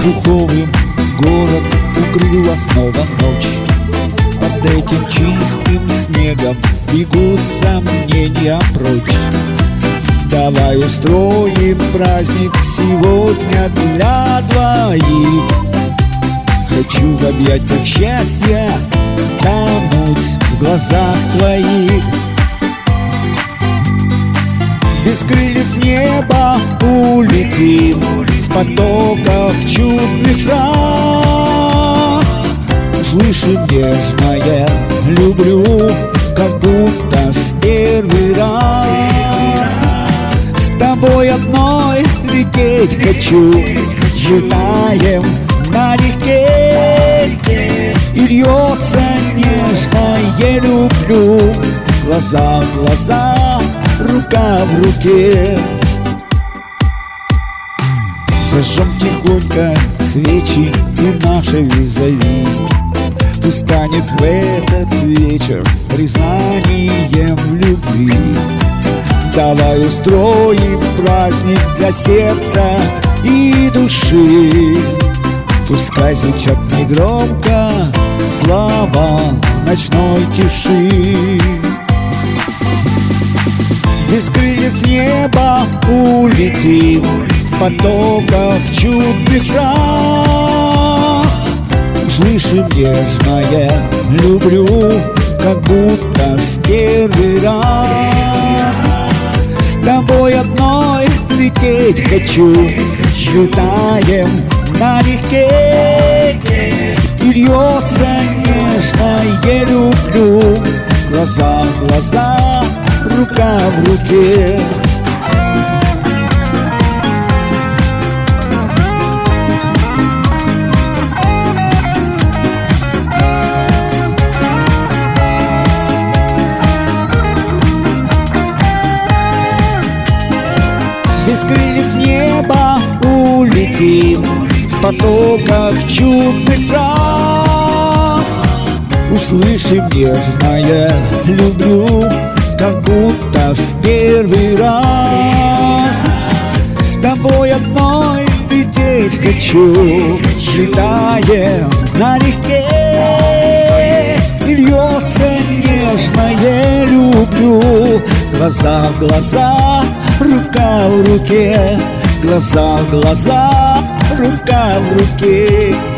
Пуховым город укрыла снова ночь. Под этим чистым снегом бегут сомнения прочь. Давай устроим праздник сегодня для двоих. Хочу в объятиях счастья тонуть в глазах твоих. Без крыльев неба улетим в потоках чудных фраз. Услышим нежное «люблю», как будто в первый раз. С тобой одной лететь хочу, летаем налегке, и льется нежное «люблю», глаза в глаза, рука в руке. Зажжем тихонько свечи и наше визави. Пусть станет в этот вечер признанием в любви. Давай устроим праздник для сердца и души. Пускай звучат негромко слова в ночной тиши. Без крыльев неба улетим в потоках чудных фраз. Услышим нежное «люблю», как будто в первый раз. С тобой одной лететь хочу, летаем налегке, и льется нежное «люблю», глаза в глаза, рука в руке. Без крыльев неба улетим в потоках чудных фраз. Услышим нежное «люблю», как будто в первый раз. С тобой одной лететь хочу, летаем налегке, и льется нежное «люблю», глаза в глаза, рука в руке, глаза в глаза, рука в руке.